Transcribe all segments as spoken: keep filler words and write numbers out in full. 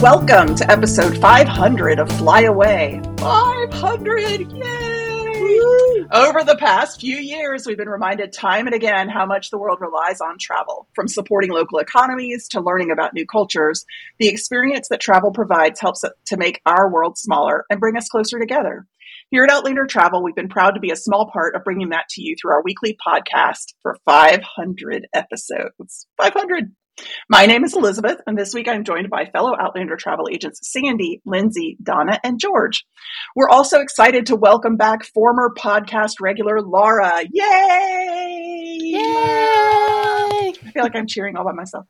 Welcome to episode five hundred of Fly Away. five hundred! Yay! Woo! Over the past few years, we've been reminded time and again how much the world relies on travel. From supporting local economies to learning about new cultures, the experience that travel provides helps to make our world smaller and bring us closer together. Here at Outlander Travel, we've been proud to be a small part of bringing that to you through our weekly podcast for five hundred episodes. five hundred! My name is Elizabeth, and this week I'm joined by fellow Outlander travel agents Sandy, Lindsay, Donna, and George. We're also excited to welcome back former podcast regular Laura. Yay! Yay! I feel like I'm cheering all by myself.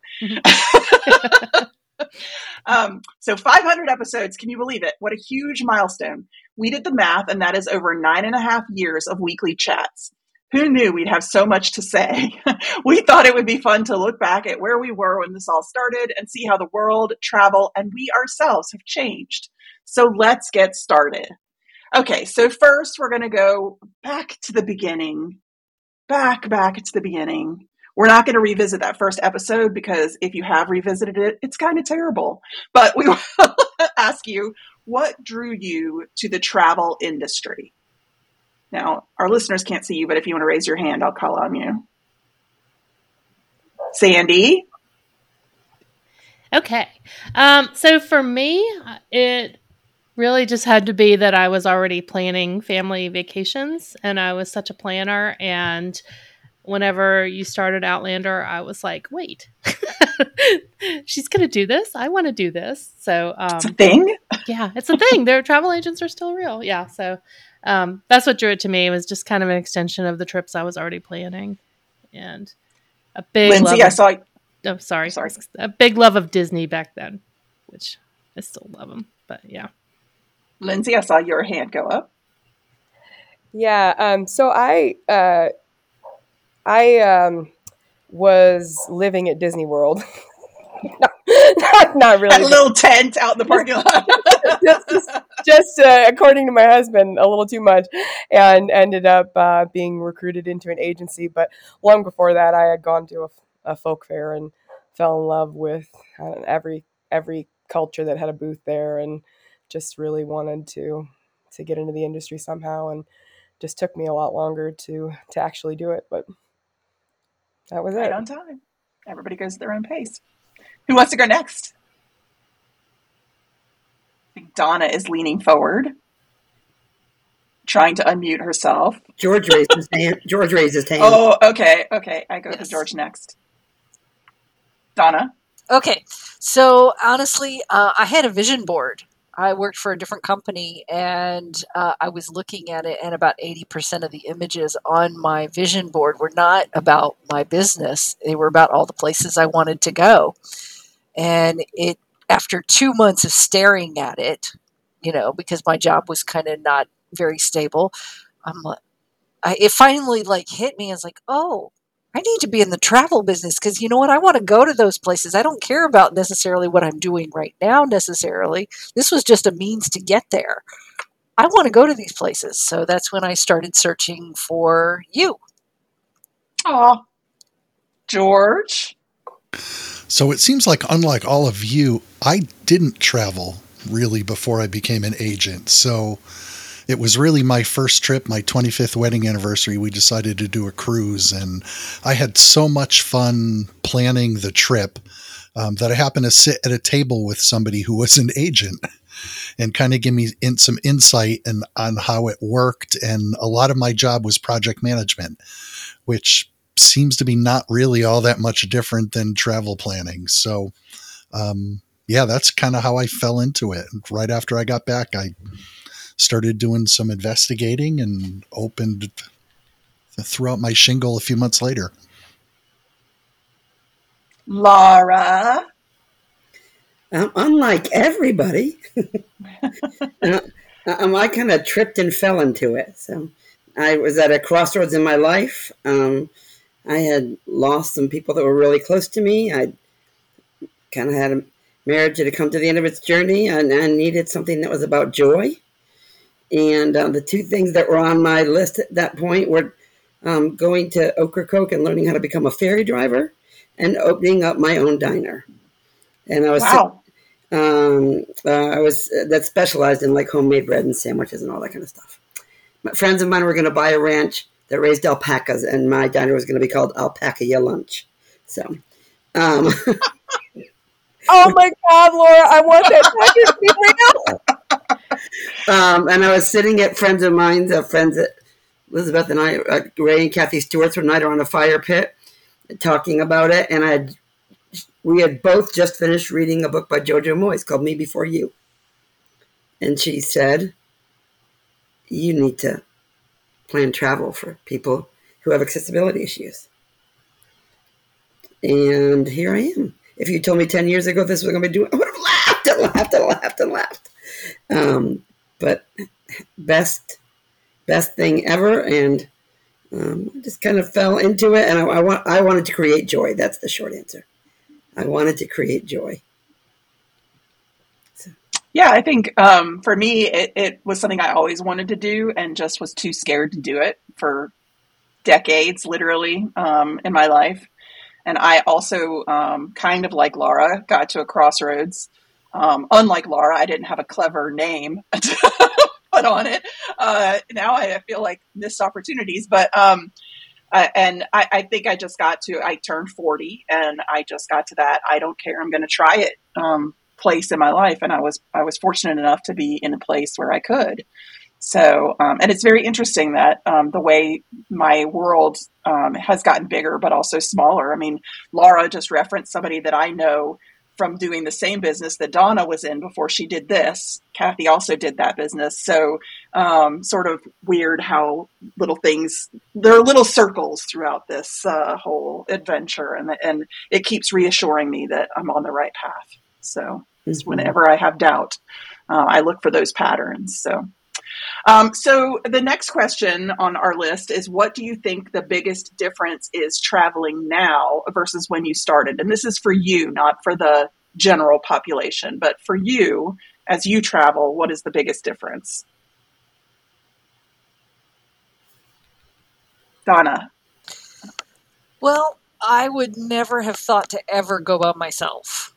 um, so five hundred episodes, can you believe it? What a huge milestone. We did the math, and that is over nine and a half years of weekly chats. Who knew we'd have so much to say? We thought it would be fun to look back at where we were when this all started and see how the world, travel, and we ourselves have changed. So let's get started. Okay, so first we're going to go back to the beginning. Back, back to the beginning. We're not going to revisit that first episode because if you have revisited it, it's kind of terrible. But we will ask you, what drew you to the travel industry? Now, our listeners can't see you, but if you want to raise your hand, I'll call on you. Sandy? Okay. Um, so for me, it really just had to be that I was already planning family vacations, and I was such a planner. And whenever you started Outlander, I was like, wait, she's going to do this? I want to do this. So um, it's a thing? Yeah, it's a thing. Their travel agents are still real. Yeah, so... Um, that's what drew it to me. It was just kind of an extension of the trips I was already planning, and a big Lindsay, love I of, saw. Oh, sorry, sorry, a big love of Disney back then, which I still love them. But yeah, Lindsay, I saw your hand go up. Yeah. Um. So I, uh, I um, was living at Disney World. not, not, not really. A little tent out in the parking lot. just, just, just uh, according to my husband, a little too much, and ended up uh, being recruited into an agency. But long before that, I had gone to a, a folk fair and fell in love with uh, every every culture that had a booth there, and just really wanted to to get into the industry somehow. And just took me a lot longer to to actually do it, but that was right it. On time. Everybody goes at their own pace. Who wants to go next? I think Donna is leaning forward, trying to unmute herself. George raised his hand. George raised his hand. Oh, okay, okay. I go Yes. to George next. Donna? Okay, so honestly, uh, I had a vision board. I worked for a different company, and uh, I was looking at it, and about eighty percent of the images on my vision board were not about my business. They were about all the places I wanted to go. And it, after two months of staring at it, you know, because my job was kind of not very stable, I'm like, I, it finally like hit me. I was like, oh, I need to be in the travel business because you know what? I want to go to those places. I don't care about necessarily what I'm doing right now necessarily. This was just a means to get there. I want to go to these places. So that's when I started searching for you. Aw. George? So it seems like, unlike all of you, I didn't travel really before I became an agent. So it was really my first trip, my twenty-fifth wedding anniversary. We decided to do a cruise, and I had so much fun planning the trip um, that I happened to sit at a table with somebody who was an agent and kind of give me in some insight and on how it worked. And a lot of my job was project management, which seems to be not really all that much different than travel planning. So, um, yeah, that's kind of how I fell into it. Right after I got back, I started doing some investigating and opened, threw out my shingle a few months later. Laura? Um, unlike everybody, uh, um, I kind of tripped and fell into it. So I was at a crossroads in my life. Um, I had lost some people that were really close to me. I kind of had a marriage that had come to the end of its journey, and I needed something that was about joy. And uh, the two things that were on my list at that point were um, going to Ocracoke and learning how to become a ferry driver, and opening up my own diner. And I was wow. Um, uh, I was uh, that specialized in like homemade bread and sandwiches and all that kind of stuff. My friends of mine were going to buy a ranch that raised alpacas, and my diner was going to be called Alpaca Ya Lunch. So, um, Oh my God, Laura, I want that package to be real. um, and I was sitting at friends of mine's, uh, friends at Elizabeth and I, uh, Ray and Kathy Stewart's one night around a fire pit, talking about it, and I had, we had both just finished reading a book by Jojo Moyes called Me Before You. And she said, you need to plan travel for people who have accessibility issues. And here I am. If you told me ten years ago this was going to be doing, I would have laughed and laughed and laughed and laughed. Um, but best, best thing ever. And um, just kind of fell into it. And I, I, want, I wanted to create joy. That's the short answer. I wanted to create joy. So. Yeah, I think um, for me, it, it was something I always wanted to do and just was too scared to do it for decades, literally, um, in my life. And I also, um, kind of like Laura, got to a crossroads. Um, unlike Laura, I didn't have a clever name to put on it. Uh, now I feel like missed opportunities, but um, Uh, and I, I think I just got to, I turned forty and I just got to that, I don't care, I'm going to try it, um, place in my life. And I was, I was fortunate enough to be in a place where I could. So, um, and it's very interesting that, um, the way my world, um, has gotten bigger, but also smaller. I mean, Laura just referenced somebody that I know from doing the same business that Donna was in before she did this. Kathy also did that business. So, um, sort of weird how little things, there are little circles throughout this, uh, whole adventure. And, and it keeps reassuring me that I'm on the right path. So mm-hmm. whenever I have doubt, uh, I look for those patterns. So, um, so the next question on our list is, what do you think the biggest difference is traveling now versus when you started? And this is for you, not for the general population, but for you, as you travel, what is the biggest difference? Donna. Well, I would never have thought to ever go by myself.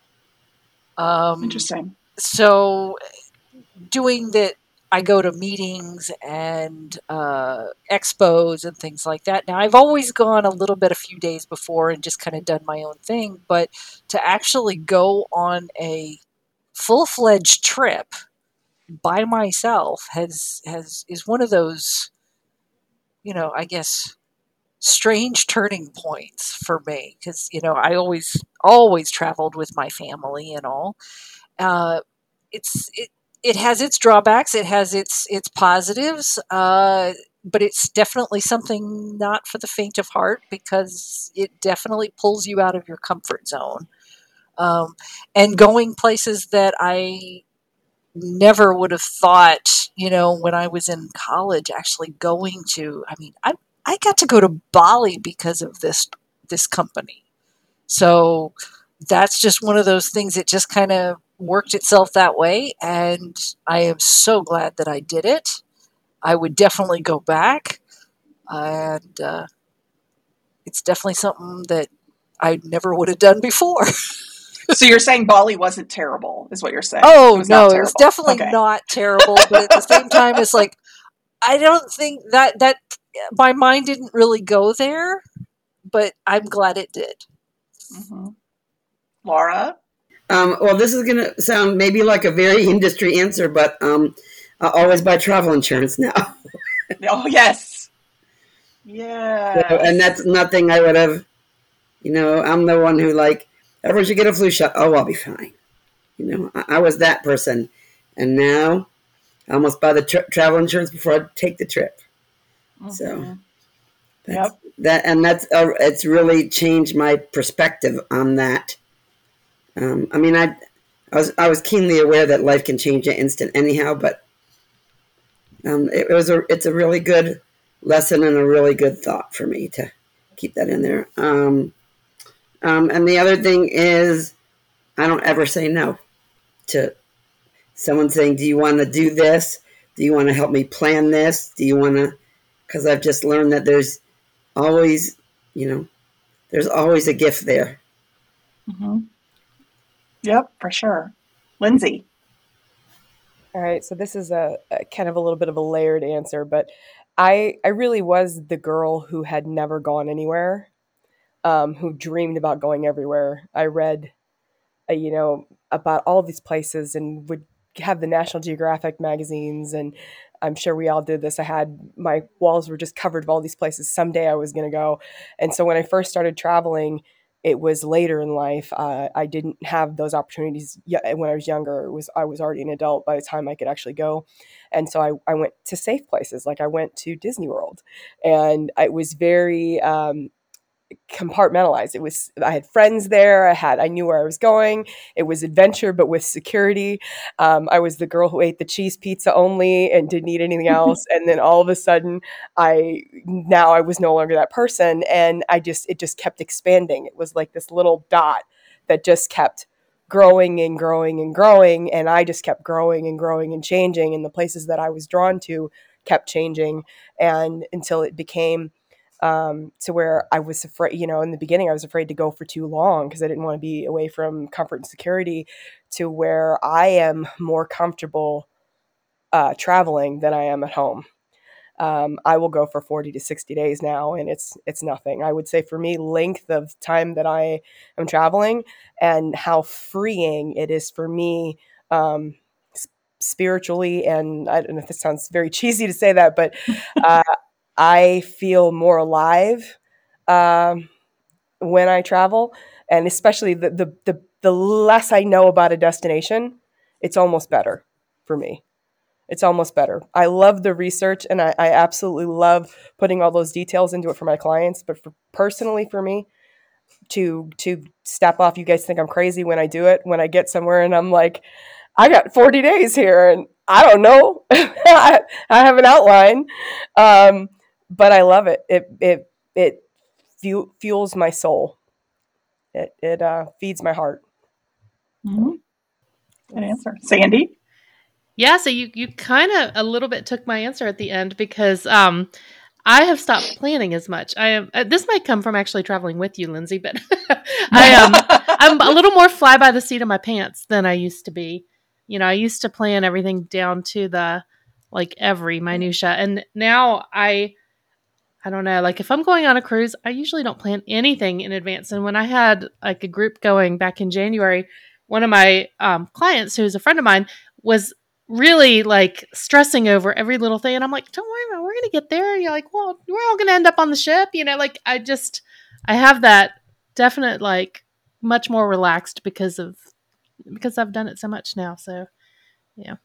Um, Interesting. So doing that, I go to meetings and uh, expos and things like that. Now, I've always gone a little bit a few days before and just kind of done my own thing, but to actually go on a full-fledged trip by myself has has is one of those, you know, I guess, strange turning points for me, because, you know, I always always traveled with my family and all. Uh, it's it. It has its drawbacks. It has its its positives, uh, but it's definitely something not for the faint of heart, because it definitely pulls you out of your comfort zone. Um, and going places that I never would have thought, you know, when I was in college, actually going to. I mean, I I got to go to Bali because of this this company. So that's just one of those things that just kind of worked itself that way, and I am so glad that I did it. I would definitely go back, and uh, it's definitely something that I never would have done before. So you're saying Bali wasn't terrible, is what you're saying? Oh, it no, it was definitely okay. not terrible, but at the same time, it's like, I don't think that, that my mind didn't really go there, but I'm glad it did. Mm-hmm. Laura? Um, well, this is going to sound maybe like a very industry answer, but um, I always buy travel insurance now. Oh, yes. Yeah. So, and that's nothing I would have, you know, I'm the one who, like, everyone should get a flu shot. Oh, I'll be fine. You know, I, I was that person. And now I almost buy the tra- travel insurance before I take the trip. Mm-hmm. So that's, yep. that, and that's, uh, it's really changed my perspective on that. Um, I mean, I, I was I was keenly aware that life can change at instant anyhow, but um, it, it was a it's a really good lesson and a really good thought for me to keep that in there. Um, um, and the other thing is, I don't ever say no to someone saying, "Do you want to do this? Do you want to help me plan this? Do you want to?" Because I've just learned that there's always, you know, there's always a gift there. Mm-hmm. Yep, for sure. Lindsay. All right, so this is a, a kind of a little bit of a layered answer, but I I really was the girl who had never gone anywhere, um, who dreamed about going everywhere. I read, uh, you know, about all these places and would have the National Geographic magazines, and I'm sure we all did this. I had my walls were just covered of all these places. Someday I was going to go, and so when I first started traveling, it was later in life. Uh, I didn't have those opportunities yet when I was younger. It was I was already an adult by the time I could actually go, and so I, I went to safe places. Like I went to Disney World, and it was very um, compartmentalized. It was I had friends there. I had I knew where I was going. It was adventure, but with security. Um, I was the girl who ate the cheese pizza only and didn't eat anything else. And then all of a sudden, I now I was no longer that person, and I just it just kept expanding. It was like this little dot that just kept growing and growing and growing, and I just kept growing and growing and changing. And the places that I was drawn to kept changing, and until it became um, to where I was afraid, you know, in the beginning, I was afraid to go for too long because I didn't want to be away from comfort and security, to where I am more comfortable uh, traveling than I am at home. Um, I will go for forty to sixty days now, and it's it's nothing. I would say for me, length of time that I am traveling and how freeing it is for me um, s- spiritually, and I don't know if this sounds very cheesy to say that, but uh, I feel more alive um, when I travel, and especially the, the the the less I know about a destination, it's almost better for me. It's almost better. I love the research, and I, I absolutely love putting all those details into it for my clients. But for personally, for me, to to step off, you guys think I'm crazy when I do it. When I get somewhere and I'm like, I got forty days here, and I don't know. I have an outline. Um, but I love it. It it it fu- fuels my soul. It it uh, feeds my heart. Mm-hmm. Good answer, Sandy. Yeah, so you you kind of a little bit took my answer at the end, because um, I have stopped planning as much. I am. Uh, this might come from actually traveling with you, Lindsay, but I am. I'm a little more fly by the seat of my pants than I used to be. You know, I used to plan everything down to the like every minutia, and now I. I don't know. Like if I'm going on a cruise, I usually don't plan anything in advance. And when I had like a group going back in January, one of my um, clients, who's a friend of mine, was really like stressing over every little thing. And I'm like, don't worry about it. We're going to get there. And you're like, well, we're all going to end up on the ship. You know, like I just, I have that definite, like much more relaxed because of, because I've done it so much now. So yeah.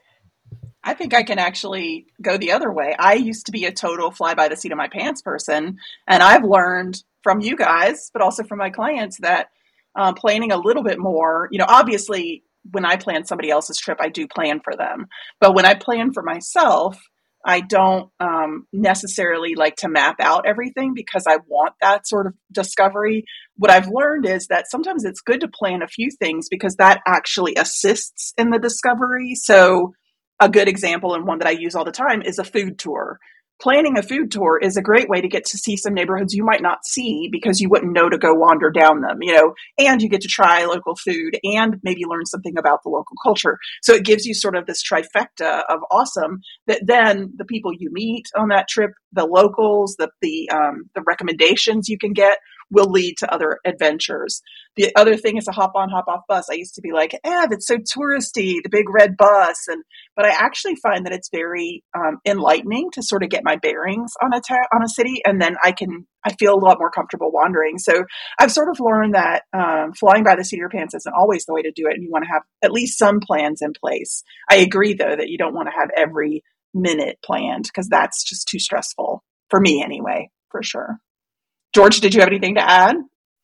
I think I can actually go the other way. I used to be a total fly by the seat of my pants person, and I've learned from you guys, but also from my clients, that uh, planning a little bit more, you know, obviously when I plan somebody else's trip, I do plan for them. But when I plan for myself, I don't um, necessarily like to map out everything because I want that sort of discovery. What I've learned is that sometimes it's good to plan a few things because that actually assists in the discovery. So a good example, and one that I use all the time, is a food tour. Planning a food tour is a great way to get to see some neighborhoods you might not see because you wouldn't know to go wander down them, you know, and you get to try local food and maybe learn something about the local culture. So it gives you sort of this trifecta of awesome that then the people you meet on that trip, the locals, the the um, the recommendations you can get will lead to other adventures. The other thing is a hop on, hop off bus. I used to be like, eh, that's so touristy, the big red bus. And, but I actually find that it's very um, enlightening to sort of get my bearings on a, ta- on a city. And then I can, I feel a lot more comfortable wandering. So I've sort of learned that um, flying by the seat of your pants isn't always the way to do it. And you want to have at least some plans in place. I agree though, that you don't want to have every minute planned because that's just too stressful for me anyway, for sure. George, did you have anything to add?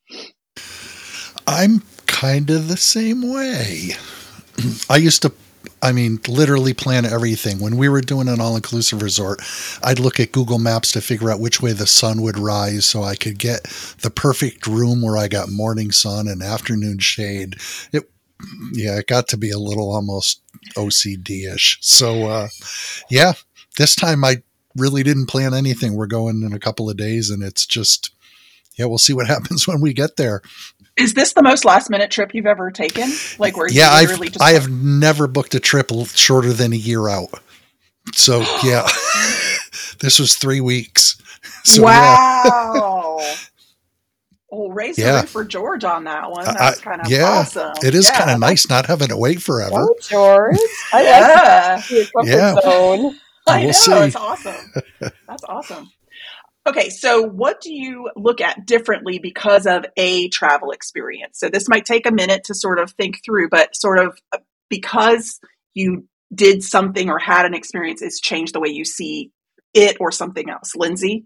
I'm kind of the same way. I used to, I mean, literally plan everything. When we were doing an all-inclusive resort, I'd look at Google Maps to figure out which way the sun would rise so I could get the perfect room where I got morning sun and afternoon shade. It, yeah, it got to be a little almost O C D-ish. So, uh, yeah, this time I really didn't plan anything. We're going in a couple of days, and it's just, yeah, we'll see what happens when we get there. Is this the most last minute trip you've ever taken? Like where yeah, you I've, literally just I have never booked a trip shorter than a year out. So yeah, this was three weeks. So, wow. Yeah. Well, raise the Yeah. roof for George on that one. I- That's kind of yeah, awesome. it is Yeah, kind of that's- nice not having to wait forever. Oh, George. I Yeah. like your comfort Yeah. zone. I We'll know, see. it's awesome. That's awesome. Okay, so what do you look at differently because of a travel experience? So this might take a minute to sort of think through, but sort of because you did something or had an experience, it's changed the way you see it or something else. Lindsay?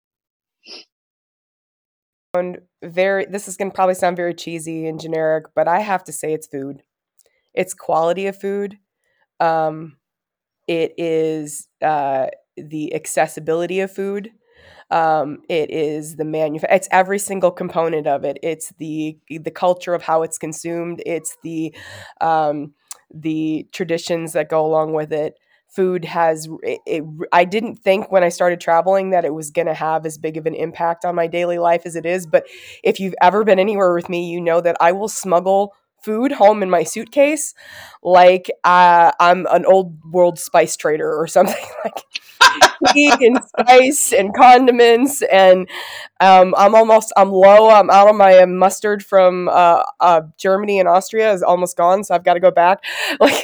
And very, this is going to probably sound very cheesy and generic, but I have to say it's food. It's quality of food. Um, it is uh, the accessibility of food. Um, it is the manufa- It's every single component of it. It's the the culture of how it's consumed. It's the um, the traditions that go along with it. Food has. It, it, I didn't think when I started traveling that it was going to have as big of an impact on my daily life as it is. But if you've ever been anywhere with me, you know that I will smuggle food home in my suitcase like uh, I'm an old world spice trader or something like. Tea and spice and condiments, and um, I'm almost I'm low. I'm out of my mustard from uh, uh, Germany and Austria is almost gone, so I've got to go back. Like,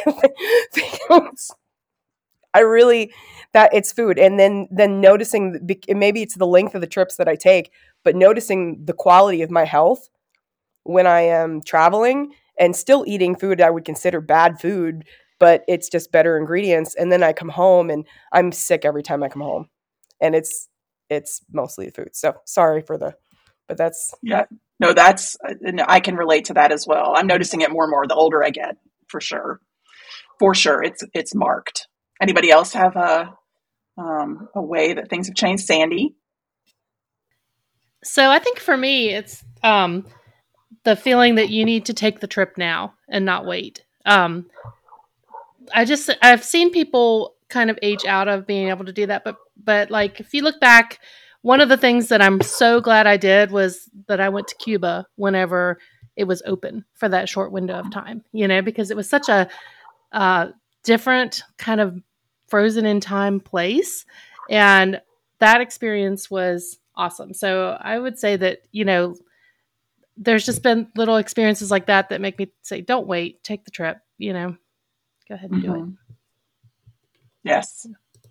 I really that it's food, and then then noticing maybe it's the length of the trips that I take, but noticing the quality of my health when I am traveling and still eating food I would consider bad food. But it's just better ingredients. And then I come home and I'm sick every time I come home. And it's it's mostly the food. So sorry for the, but that's. Yeah, no, that's, I can relate to that as well. I'm noticing it more and more the older I get, for sure. For sure. It's, it's marked. Anybody else have a, um, a way that things have changed? Sandy? So I think for me, it's um, the feeling that you need to take the trip now and not wait. Um, I just I've seen people kind of age out of being able to do that, but but like if you look back, one of the things that I'm so glad I did was that I went to Cuba whenever it was open for that short window of time, you know, because it was such a uh, different kind of frozen in time place, and that experience was awesome. So I would say that, you know, there's just been little experiences like that that make me say, don't wait, take the trip, you know. Go ahead and Mm-hmm. do it. Yes.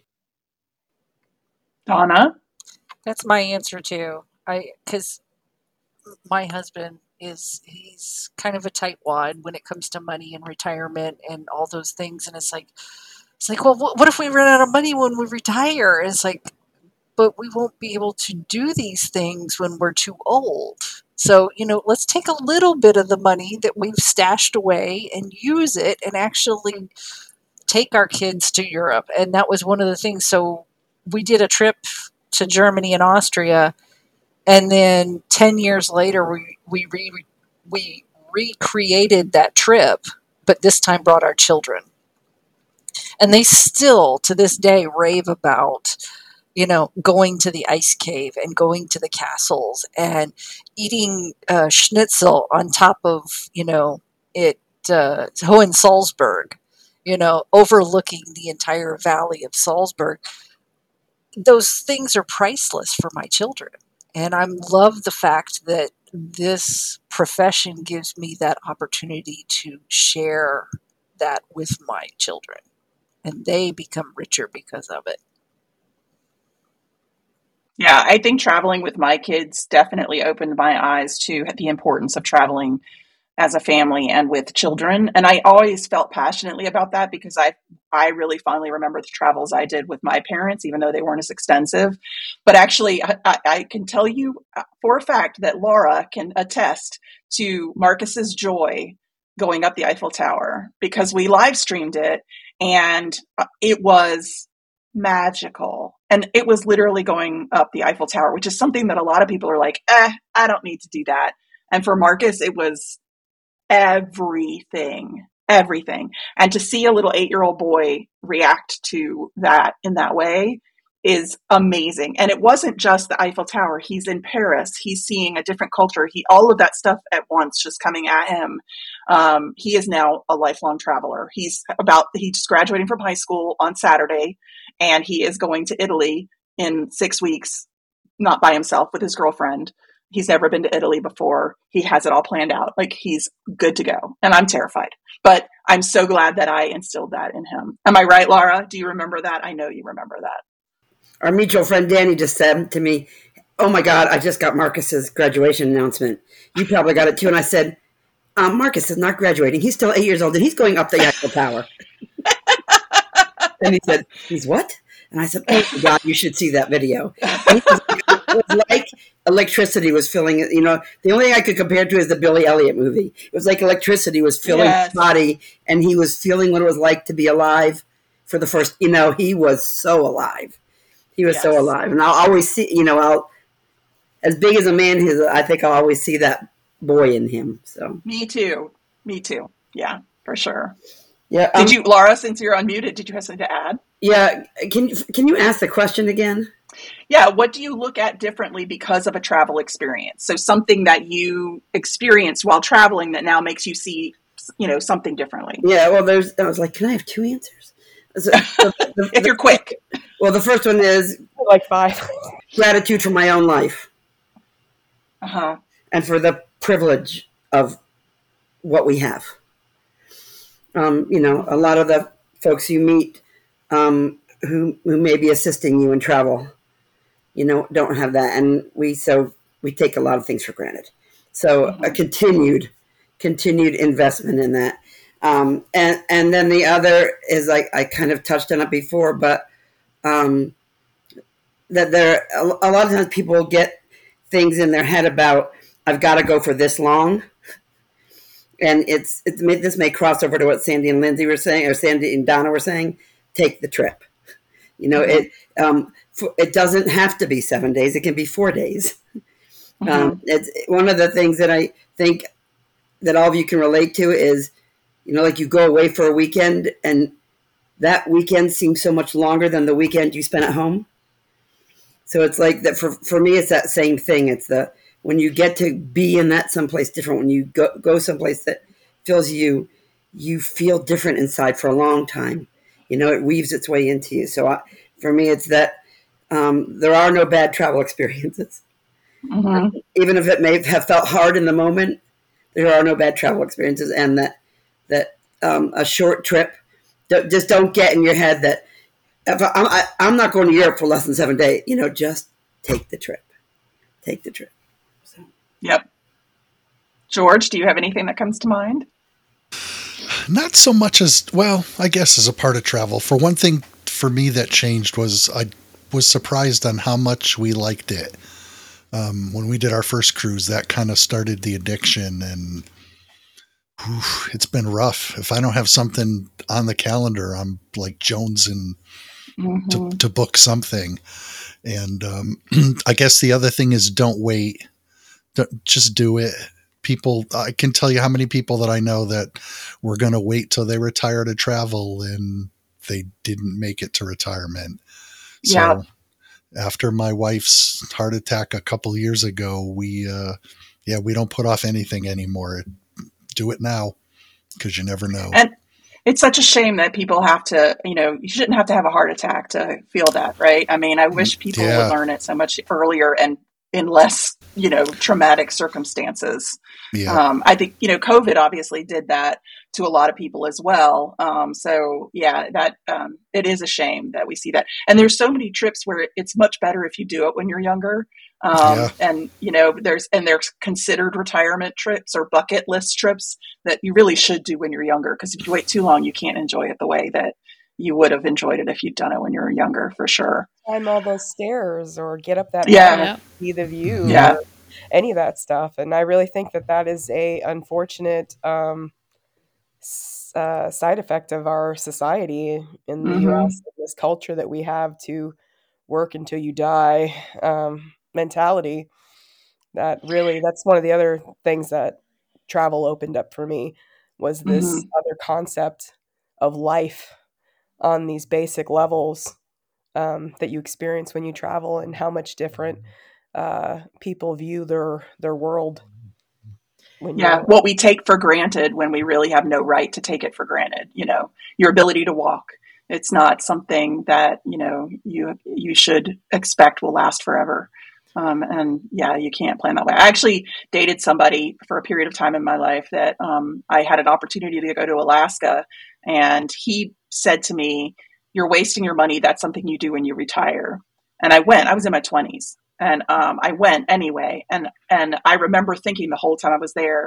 Donna? That's my answer too. I because my husband is he's kind of a tightwad when it comes to money and retirement and all those things, and it's like it's like well, what, what if we run out of money when we retire? And it's like, but we won't be able to do these things when we're too old. So, you know, let's take a little bit of the money that we've stashed away and use it and actually take our kids to Europe. And that was one of the things. So we did a trip to Germany and Austria, and then ten years later we we re, we recreated that trip, but this time brought our children. And they still to this day rave about, you know, going to the ice cave and going to the castles and eating uh, schnitzel on top of, you know, it uh, Hohensalzburg, you know, overlooking the entire valley of Salzburg. Those things are priceless for my children. And I love the fact that this profession gives me that opportunity to share that with my children. And they become richer because of it. Yeah, I think traveling with my kids definitely opened my eyes to the importance of traveling as a family and with children. And I always felt passionately about that because I I really fondly remember the travels I did with my parents, even though they weren't as extensive. But actually, I, I can tell you for a fact that Laura can attest to Marcus's joy going up the Eiffel Tower because we live streamed it and it was magical. And it was literally going up the Eiffel Tower, which is something that a lot of people are like, eh, I don't need to do that. And for Marcus, it was everything, everything. And to see a little eight-year-old boy react to that in that way, is amazing. And it wasn't just the Eiffel Tower. He's in Paris. He's seeing a different culture. He, all of that stuff at once just coming at him. Um, he is now a lifelong traveler. He's about, he's just graduating from high school on Saturday, and he is going to Italy in six weeks, not by himself, with his girlfriend. He's never been to Italy before. He has it all planned out. Like, he's good to go. And I'm terrified, but I'm so glad that I instilled that in him. Am I right, Laura? Do you remember that? I know you remember that. Our mutual friend Danny just said to me, "Oh my God, I just got Marcus's graduation announcement. You probably got it too." And I said, um, "Marcus is not graduating. He's still eight years old, and he's going up the Eiffel Tower." And he said, "He's what?" And I said, "Oh my God, you should see that video." And he was, it was like electricity was filling it. You know, the only thing I could compare it to is the Billy Elliot movie. It was like electricity was filling Yes. his body, and he was feeling what it was like to be alive for the first. You know, he was so alive. He was Yes. so alive, and I'll always see. You know, I'll as big as a man he is. I think I'll always see that boy in him. So Me too. Me too. Yeah, for sure. yeah. Um, Did you, Laura, since you're unmuted, did you have something to add? Yeah. Can you can you ask the question again? Yeah. What do you look at differently because of a travel experience? So something that you experienced while traveling that now makes you see, you know, something differently. Yeah. Well, there's. I was like, can I have two answers? So, so the, If you're quick. well, the first one is Like five. gratitude for my own life Uh-huh. and for the privilege of what we have. Um, you know, a lot of the folks you meet um, who who may be assisting you in travel, you know, don't have that, and we so we take a lot of things for granted. So a continued continued investment in that, um, and and then the other is like I kind of touched on it before, but um, that there a, a lot of times people get things in their head about I've got to go for this long. And it's, it's this may cross over to what Sandy and Lindsay were saying, or Sandy and Donna were saying. Take the trip. You know, mm-hmm. it um, for, it doesn't have to be seven days. It can be four days. Mm-hmm. Um, it's one of the things that I think that all of you can relate to is, you know, like you go away for a weekend, and that weekend seems so much longer than the weekend you spent at home. So it's like that for for me. It's that same thing. It's the when you get to be in that someplace different, when you go, go someplace that fills you, you feel different inside for a long time. You know, it weaves its way into you. So I, for me, it's that um, there are no bad travel experiences. Mm-hmm. Even if it may have felt hard in the moment, there are no bad travel experiences. And that that um, a short trip, just don't get in your head that if I, I, I'm not going to Europe for less than seven days. You know, just take the trip. Take the trip. Yep. George, do you have anything that comes to mind? Not so much as, well, I guess as a part of travel. For one thing, for me that changed was I was surprised on how much we liked it. Um, when we did our first cruise, that kind of started the addiction, and whew, it's been rough. If I don't have something on the calendar, I'm like jonesing mm-hmm. to, to book something. And um, I guess the other thing is don't wait. Don't, just do it. People, I can tell you how many people that I know that were going to wait till they retire to travel, and they didn't make it to retirement. Yeah. So after my wife's heart attack a couple years ago, we, uh, yeah, we don't put off anything anymore. Do it now, because you never know. And it's such a shame that people have to, you know, you shouldn't have to have a heart attack to feel that, right? I mean, I wish people yeah. would learn it so much earlier and in less, you know, traumatic circumstances. Yeah. Um, I think, you know, COVID obviously did that to a lot of people as well. Um, so yeah, that, um, it is a shame that we see that. And there's so many trips where it's much better if you do it when you're younger. Um, yeah. and you know, there's, and there's considered retirement trips or bucket list trips that you really should do when you're younger. Cause if you wait too long, you can't enjoy it the way that you would have enjoyed it if you'd done it when you were younger, for sure. Climb all those stairs or get up that yeah. mountain, see the view, yeah. or any of that stuff. And I really think that that is a unfortunate um, uh, side effect of our society in the mm-hmm. U S, this culture that we have to work until you die um, mentality. That really, that's one of the other things that travel opened up for me, was this mm-hmm. other concept of life on these basic levels um, that you experience when you travel, and how much different uh, people view their their world. When Yeah, you're what we take for granted when we really have no right to take it for granted. You know, your ability to walk. It's not something that, you know, you you should expect will last forever. Um, and yeah, you can't plan that way. I actually dated somebody for a period of time in my life that um, I had an opportunity to go to Alaska, and he said to me, "You're wasting your money. That's something you do when you retire." And I went. I was in my twenties, and um, I went anyway. And and I remember thinking the whole time I was there,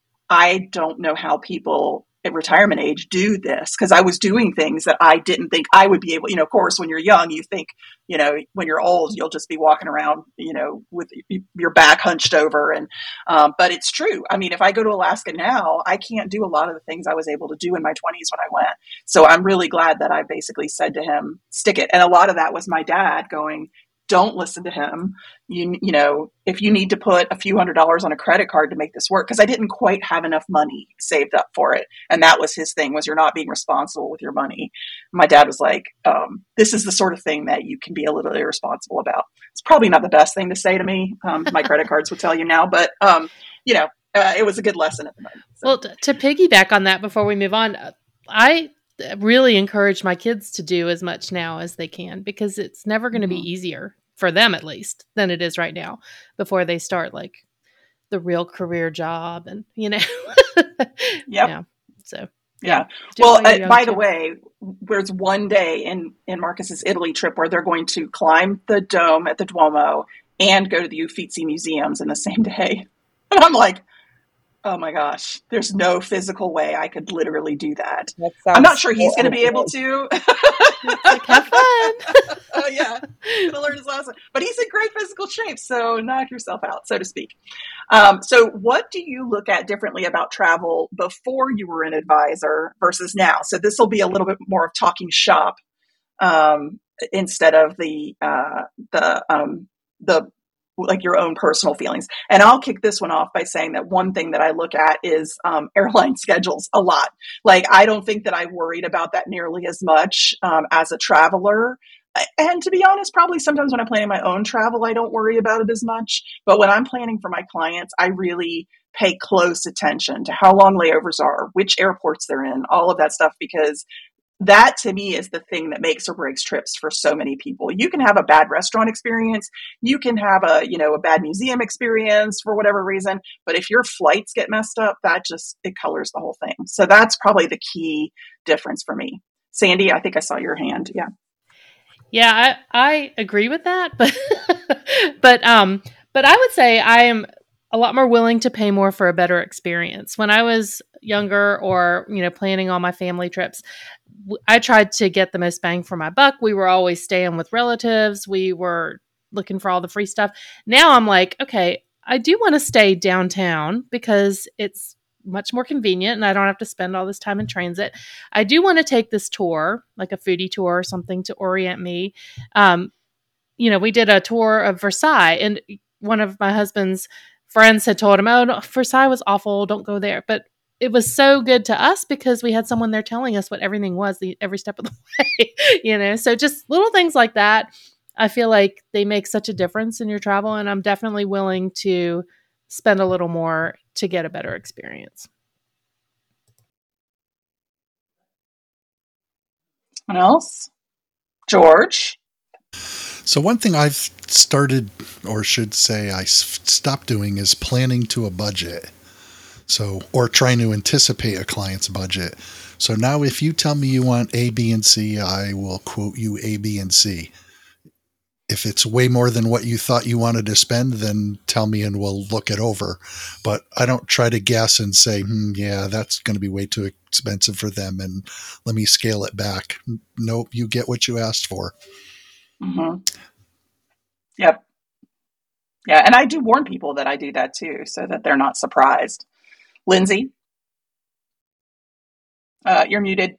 I don't know how people at retirement age do this, because I was doing things that I didn't think I would be able, you know, of course, when you're young, you think, you know, when you're old, you'll just be walking around, you know, with your back hunched over. And, um, but it's true. I mean, if I go to Alaska now, I can't do a lot of the things I was able to do in my twenties when I went. So I'm really glad that I basically said to him, stick it. And a lot of that was my dad going, don't listen to him. You, you know, if you need to put a few hundred dollars on a credit card to make this work, because I didn't quite have enough money saved up for it. And that was his thing, was you're not being responsible with your money. My dad was like, um, this is the sort of thing that you can be a little irresponsible about. It's probably not the best thing to say to me. Um, my credit cards would tell you now, but, um, you know, uh, it was a good lesson at the moment. So. Well, to piggyback on that before we move on, I really encourage my kids to do as much now as they can, because it's never going to mm-hmm. be easier for them, at least, than it is right now before they start like the real career job. And, you know, yep. yeah. So, yeah. yeah. Well, uh, by too. the way, there's one day in, in Marcus's Italy trip where they're going to climb the dome at the Duomo and go to the Uffizi museums in the same day. And I'm like, oh my gosh, there's no physical way I could literally do that. that I'm not sure he's going to be able to. Like, have fun. Oh yeah, gonna learn his lesson. But he's in great physical shape, so knock yourself out, so to speak. Um, so what do you look at differently about travel before you were an advisor versus now? So this will be a little bit more of talking shop um, instead of the uh, the um, the like your own personal feelings. And I'll kick this one off by saying that one thing that I look at is um, airline schedules a lot. Like, I don't think that I worried about that nearly as much um, as a traveler. And to be honest, probably sometimes when I'm planning my own travel, I don't worry about it as much. But when I'm planning for my clients, I really pay close attention to how long layovers are, which airports they're in, all of that stuff, because that to me is the thing that makes or breaks trips for so many people. You can have a bad restaurant experience. You can have a, you know, a bad museum experience for whatever reason. But if your flights get messed up, that just, it colors the whole thing. So that's probably the key difference for me. Sandy, I think I saw your hand. Yeah. Yeah, I, I agree with that. But, but, um, but I would say I am a lot more willing to pay more for a better experience. When I was younger, or, you know, planning all my family trips, I tried to get the most bang for my buck. We were always staying with relatives. We were looking for all the free stuff. Now I'm like, okay, I do want to stay downtown because it's much more convenient and I don't have to spend all this time in transit. I do want to take this tour, like a foodie tour or something, to orient me. Um, you know, we did a tour of Versailles, and one of my husband's friends had told him, oh, no, Versailles was awful, don't go there. But it was so good to us because we had someone there telling us what everything was the, every step of the way, you know? So just little things like that, I feel like they make such a difference in your travel. And I'm definitely willing to spend a little more to get a better experience. What else? George? So one thing I've started, or should say I stopped doing, is planning to a budget. So, or trying to anticipate a client's budget. So now if you tell me you want A, B, and C, I will quote you A, B, and C. If it's way more than what you thought you wanted to spend, then tell me and we'll look it over. But I don't try to guess and say, hmm, yeah, that's going to be way too expensive for them, and let me scale it back. Nope, you get what you asked for. Mm-hmm. Yep. Yeah, and I do warn people that I do that too, so that they're not surprised. Lindsay, uh, you're muted.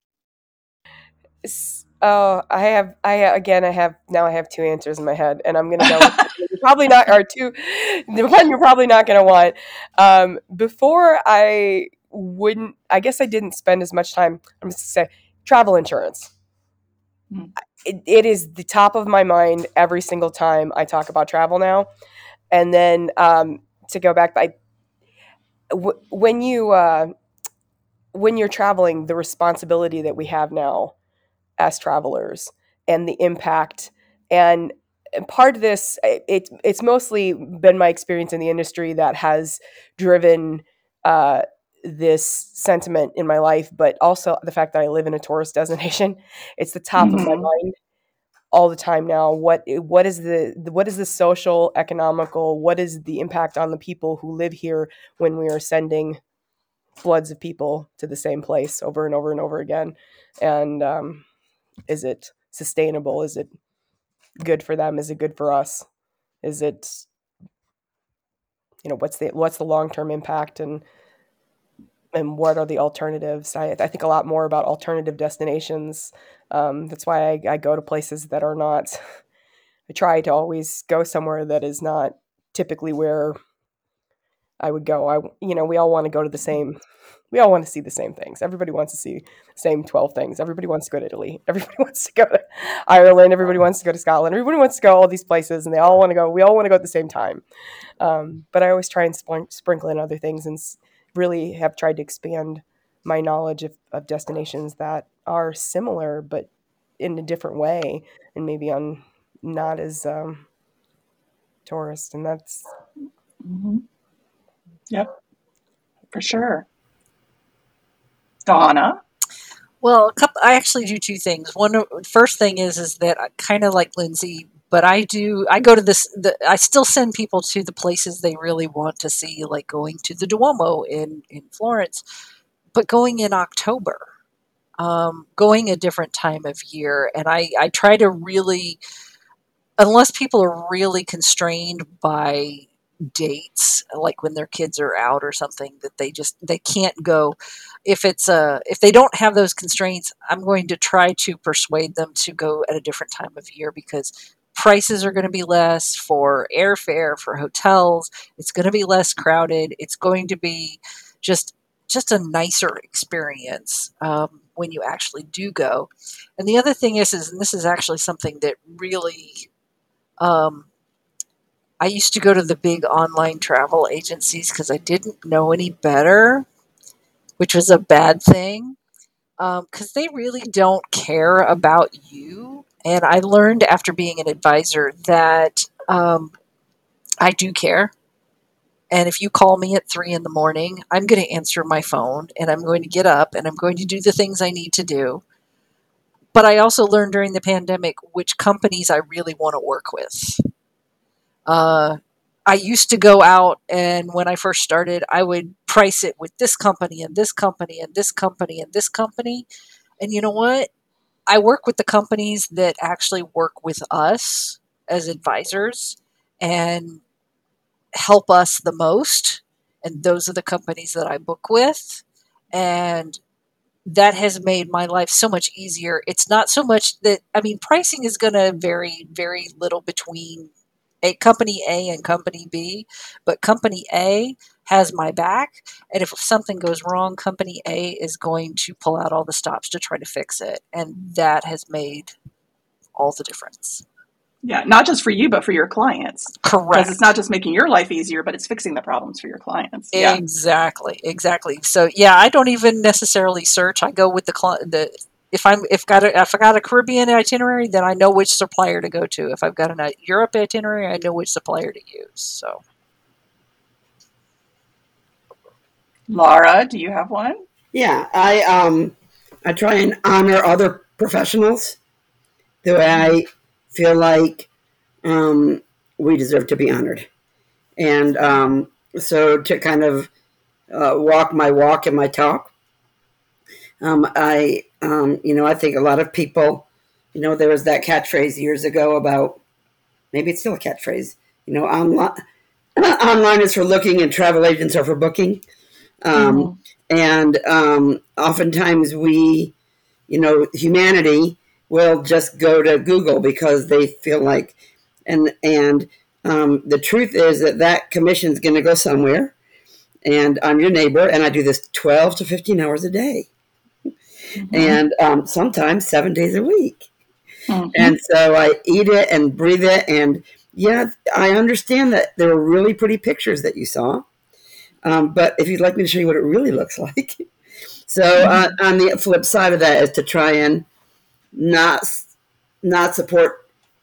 Oh, I have, I again, I have, now I have two answers in my head, and I'm going to go with you're probably not, or two, the one you're probably not going to want. Um, before I wouldn't, I guess I didn't spend as much time, I'm just going to say, travel insurance. Mm-hmm. it, it is the top of my mind every single time I talk about travel now. And then um, to go back, I, w- when you uh, when you're traveling, the responsibility that we have now as travelers and the impact and, and part of this, it, it's mostly been my experience in the industry that has driven uh, this sentiment in my life, but also the fact that I live in a tourist destination. It's the top of my Mhm. mind all the time now. What what is the what is the social, economical, what is the impact on the people who live here when we are sending floods of people to the same place over and over and over again? And um, is it sustainable? Is it good for them? Is it good for us? Is it, you know, what's the what's the long term impact, and and what are the alternatives? I, I think a lot more about alternative destinations. Um, that's why I, I go to places that are not. I try to always go somewhere that is not typically where I would go. I, you know, we all want to go to the same. We all want to see the same things. Everybody wants to see the same twelve things. Everybody wants to go to Italy. Everybody wants to go to Ireland. Everybody wants to go to Scotland. Everybody wants to go all these places, and they all want to go. We all want to go at the same time. Um, but I always try and spl- sprinkle in other things, and s- really have tried to expand my knowledge of, of destinations that are similar, but in a different way, and maybe on not as um, tourist. And that's Mhm. Yep, for sure. Donna? Well, a couple, I actually do two things. One, of- first thing is is that I kind of like Lindsay, but I do I go to this. The, I still send people to the places they really want to see, like going to the Duomo in in Florence, but going in October, um, going a different time of year, and I I try to really, unless people are really constrained by dates, like when their kids are out or something that they just they can't go. If it's a if they don't have those constraints, I'm going to try to persuade them to go at a different time of year, because prices are going to be less for airfare, for hotels. It's going to be less crowded. It's going to be just just a nicer experience um, when you actually do go. And the other thing is, is and this is actually something that really um, I used to go to the big online travel agencies because I didn't know any better, which was a bad thing, because um, they really don't care about you. And I learned after being an advisor that um, I do care. And if you call me at three in the morning, I'm going to answer my phone, and I'm going to get up and I'm going to do the things I need to do. But I also learned during the pandemic which companies I really want to work with. Uh, I used to go out, and when I first started, I would price it with this company and this company and this company and this company. And you know what? I work with the companies that actually work with us as advisors and help us the most. And those are the companies that I book with. And that has made my life so much easier. It's not so much that, I mean, pricing is going to vary very little between a company A and company B, but company A has my back. And if something goes wrong, company A is going to pull out all the stops to try to fix it. And that has made all the difference. Yeah, not just for you, but for your clients. Correct. Because it's not just making your life easier, but it's fixing the problems for your clients. Yeah. Exactly. Exactly. So yeah, I don't even necessarily search. I go with the client. The if I'm if got a, if I got a Caribbean itinerary, then I know which supplier to go to. If I've got a Europe itinerary, I know which supplier to use. So, Laura, do you have one? Yeah, I um, I try and honor other professionals the way I feel like um, we deserve to be honored, and um, so to kind of uh, walk my walk and my talk. Um, I, um, you know, I think a lot of people, you know, there was that catchphrase years ago about, maybe it's still a catchphrase, you know, online, online is for looking and travel agents are for booking. Um, Mm-hmm. And um, oftentimes we, you know, humanity will just go to Google because they feel like, and, and um, the truth is that that commission is going to go somewhere. And I'm your neighbor, and I do this twelve to fifteen hours a day. Mm-hmm. And um, sometimes seven days a week. Mm-hmm. And so I eat it and breathe it. And yeah, I understand that there were really pretty pictures that you saw. Um, but if you'd like me to show you what it really looks like. So uh, on the flip side of that is to try and not not support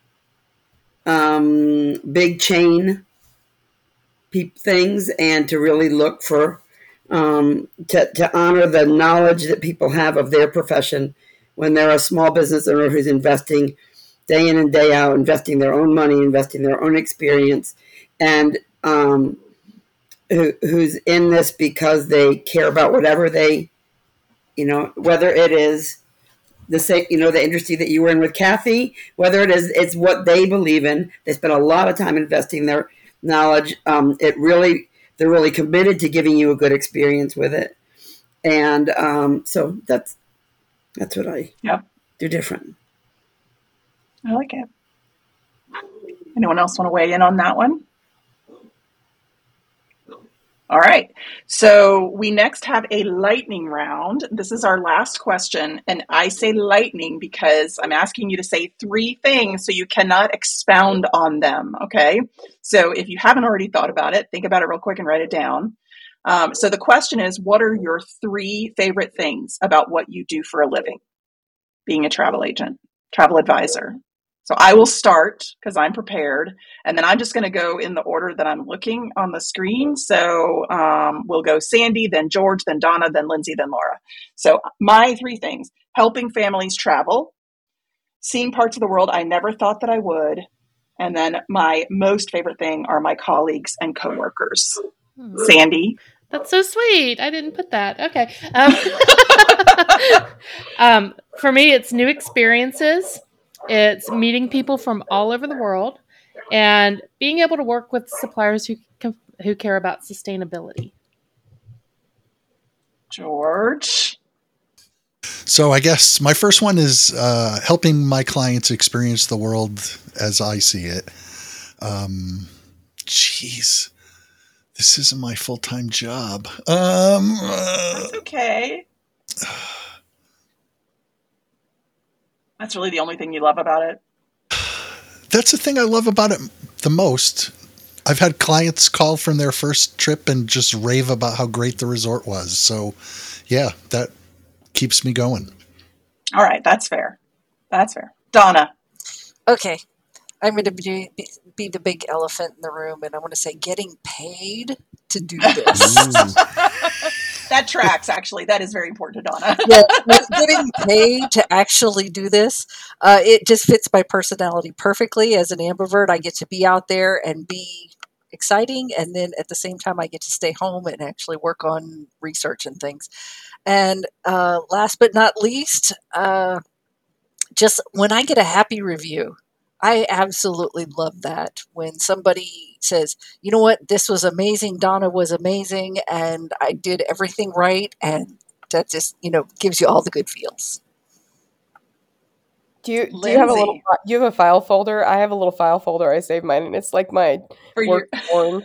um, big chain pe- things, and to really look for um, to, to honor the knowledge that people have of their profession when they're a small business owner who's investing day in and day out, investing their own money, investing their own experience, and um, who, who's in this because they care about whatever they, you know, whether it is the same, you know, the industry that you were in with Kathy, whether it is, it's what they believe in. They spend a lot of time investing their knowledge. Um, it really, they're really committed to giving you a good experience with it. And um, so that's, that's what I yep. do different. I like it. Anyone else want to weigh in on that one? All right. So we next have a lightning round. This is our last question. And I say lightning because I'm asking you to say three things so you cannot expound on them. Okay. So if you haven't already thought about it, think about it real quick and write it down. Um, so the question is, what are your three favorite things about what you do for a living? Being a travel agent, travel advisor. So I will start because I'm prepared, and then I'm just going to go in the order that I'm looking on the screen. So um, we'll go Sandy, then George, then Donna, then Lindsay, then Laura. So my three things: helping families travel, seeing parts of the world I never thought that I would, and then my most favorite thing are my colleagues and coworkers. Hmm. Sandy? That's so sweet. I didn't put that. Okay. Um, um, for me, it's new experiences. It's meeting people from all over the world and being able to work with suppliers who can, who care about sustainability. George? So I guess my first one is uh, helping my clients experience the world as I see it. Um, geez, this isn't my full-time job. Um, uh, That's okay. That's really the only thing you love about it? That's the thing I love about it the most. I've had clients call from their first trip and just rave about how great the resort was. So, yeah, that keeps me going. All right, that's fair. That's fair. Donna. Okay. I'm going to be, be the big elephant in the room, and I want to say getting paid to do this. That tracks, actually. That is very important to Donna. Yeah, getting paid to actually do this, uh, it just fits my personality perfectly. As an ambivert, I get to be out there and be exciting, and then at the same time, I get to stay home and actually work on research and things. And uh, last but not least, uh, just when I get a happy review, I absolutely love that. When somebody says, you know what, this was amazing, Donna was amazing, and I did everything right, and that just, you know, gives you all the good feels. Do you do you have a little do you have a file folder? I have a little file folder. I save mine, and it's like my For work your- porn.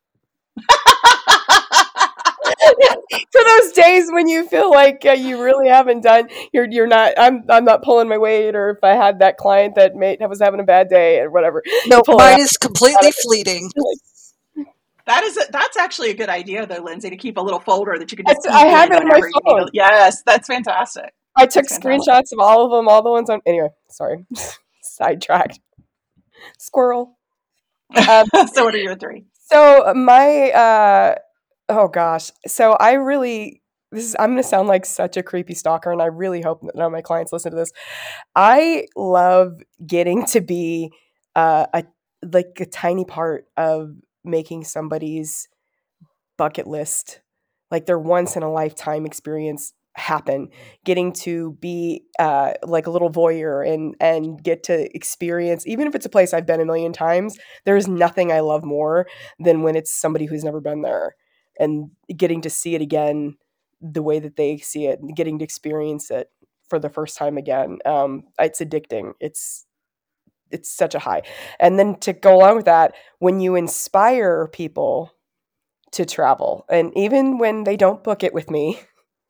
For those days when you feel like uh, you really haven't done, you're you're not. I'm I'm not pulling my weight, or if I had that client that made that was having a bad day or whatever. No, mine is completely fleeting. That is a, that's actually a good idea, though, Lindsay, to keep a little folder that you can just. I have it on my phone. To, yes, that's fantastic. I took screenshots of all of them, all the ones on. Anyway, sorry, sidetracked. Squirrel. Um, so, what are your three? So my. Uh, Oh gosh. So I really, this is, I'm going to sound like such a creepy stalker, and I really hope that none of my clients listen to this. I love getting to be uh, a, like a tiny part of making somebody's bucket list, like their once in a lifetime experience happen, getting to be uh, like a little voyeur and, and get to experience, even if it's a place I've been a million times, there is nothing I love more than when it's somebody who's never been there. And getting to see it again the way that they see it, and getting to experience it for the first time again. Um, it's addicting. It's it's such a high. And then to go along with that, when you inspire people to travel, and even when they don't book it with me,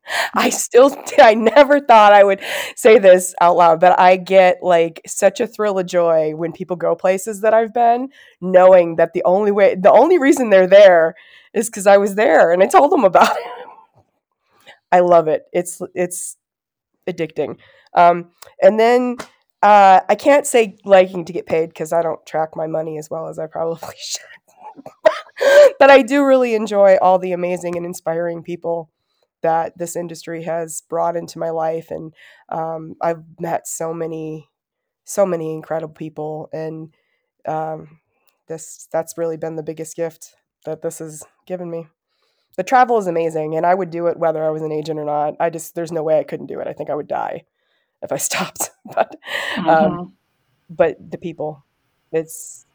I still, I never thought I would say this out loud, but I get like such a thrill of joy when people go places that I've been, knowing that the only way, the only reason they're there is because I was there and I told them about it. I love it. It's, it's addicting. Um, and then uh, I can't say liking to get paid because I don't track my money as well as I probably should. But I do really enjoy all the amazing and inspiring people that this industry has brought into my life. And um, I've met so many, so many incredible people. And um, this, that's really been the biggest gift that this has given me. The travel is amazing, and I would do it whether I was an agent or not. I just, there's no way I couldn't do it. I think I would die if I stopped. But, Mm-hmm. um, but the people, it's,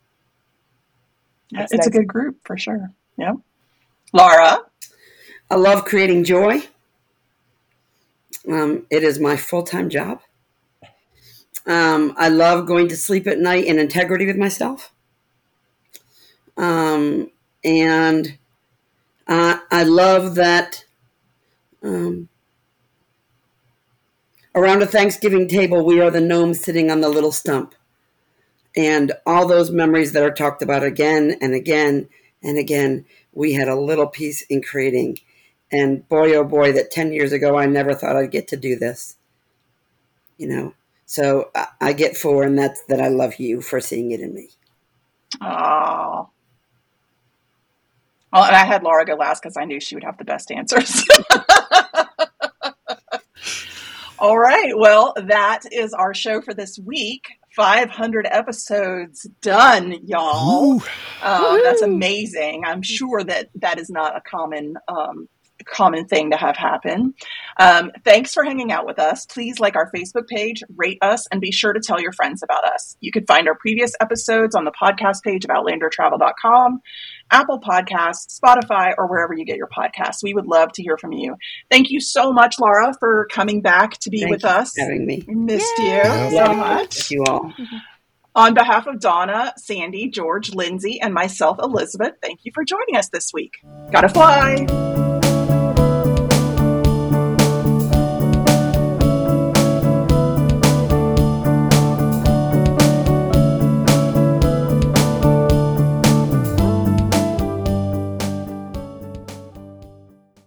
Yeah, it's, it's a nice. good group for sure. Yeah. Laura? I love creating joy. Um, it is my full-time job. Um, I love going to sleep at night in integrity with myself. Um, and uh, I love that um, around a Thanksgiving table, we are the gnomes sitting on the little stump. And all those memories that are talked about again and again and again, we had a little piece in creating. And boy, oh boy, that ten years ago, I never thought I'd get to do this. You know, so I, I get four, and that's that I love you for seeing it in me. Oh. Well, and I had Laura go last because I knew she would have the best answers. All right. Well, that is our show for this week. five hundred episodes done, y'all. Ooh. Um, that's amazing. I'm sure that that is not a common um, common thing to have happen. Um, thanks for hanging out with us. Please like our Facebook page, rate us, and be sure to tell your friends about us. You can find our previous episodes on the podcast page of outlander travel dot com, Apple Podcasts, Spotify, or wherever you get your podcasts. We would love to hear from you. Thank you so much, Laura, for coming back to be Thank with you us. for having me. We missed Yay. you Yeah. so Yeah, much. thank you all. On behalf of Donna, Sandy, George, Lindsay, and myself, Elizabeth, thank you for joining us this week. Gotta fly.